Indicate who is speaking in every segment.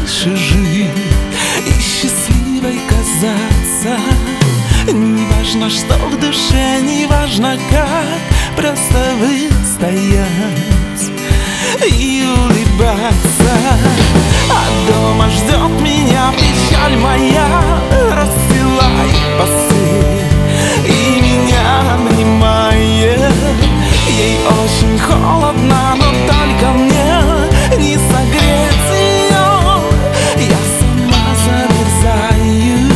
Speaker 1: дальше жить и счастливой казаться. Не важно, что в душе, не важно как, просто выстоять и улыбаться. А дома ждет меня печаль моя, расстилай посты и меня обнимает. Ей очень холодно, но только мне не согреть ее, я сама замерзаю.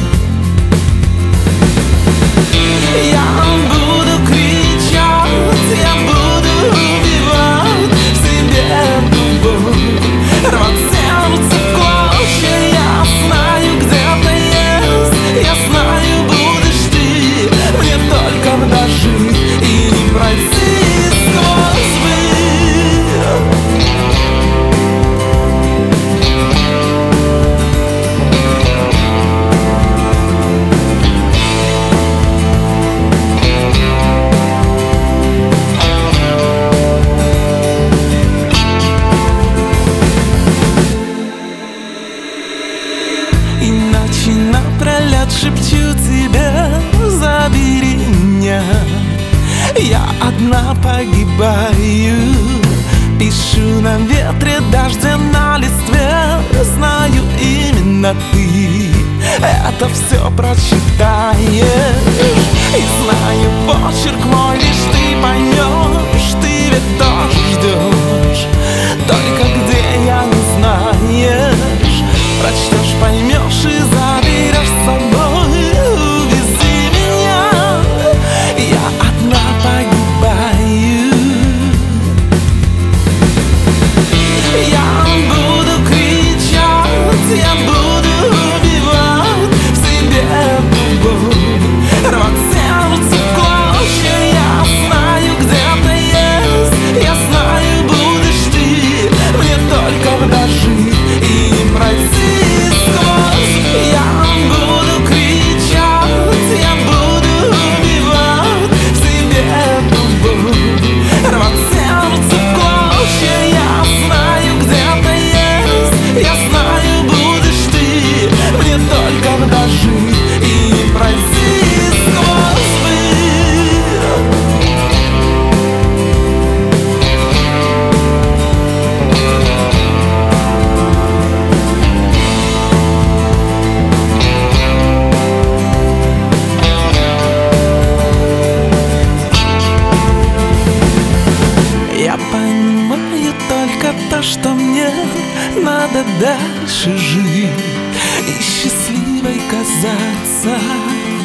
Speaker 1: Я буду кричать, я буду убивать в себе любовь, рвать сердце в клочья. Я знаю, где-то есть, я знаю, будешь ты, мне только дожить и не пройти сквозь мир. Иначе напролет шепчу тебе: забери меня, я одна погибаю. Пишу на ветре, дождя на листве, знаю, именно ты это все прочитаешь. И знаю, почерк мой лишь ты поймешь, ты ведь тоже ждешь, только где я не знаешь. Прочтешь, поймешь и заберешь с собой. Увези меня, я одна погибаю. Я буду кричать, я буду убивать в себе любовь, рвать сердце в клочья. Я знаю, где-то есть, я знаю, будешь ты, мне только дожить и не пройти сквозь. Я буду кричать, я буду убивать в себе любовь, рвать сердце в клочья. Я знаю, где-то есть, я знаю, будешь ты, мне только дожить и не пройти сквозь мир. Я понимаю только то, что мне надо дальше жить и счастливой казаться.